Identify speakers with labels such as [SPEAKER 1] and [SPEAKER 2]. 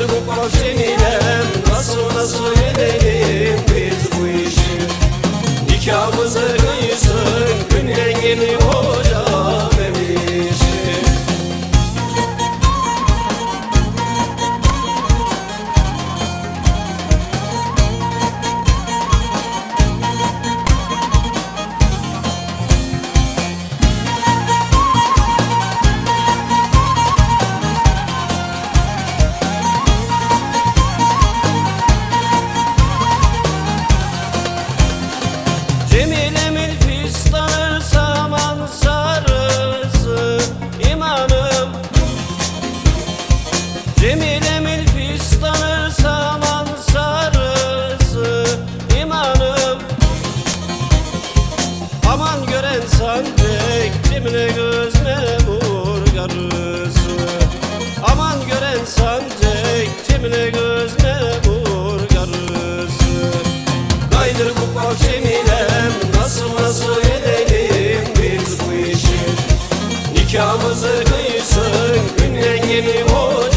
[SPEAKER 1] bu bak Cemilem, nasıl edelim biz bu işi? Nikahımızı kıysın günden geliyor hocam emişi. Cemile'min fistanı saman sarısı imanım. Cemile'min fistanı saman sarısı imanım. Aman gören sancak Cemile gözüne vur karısı. Aman gören sancak Cemile gözüne vur karısı. Kaydır bu bak Cemilem, nasıl edelim biz bu işi? Nikahımızı kıysın günden geliyor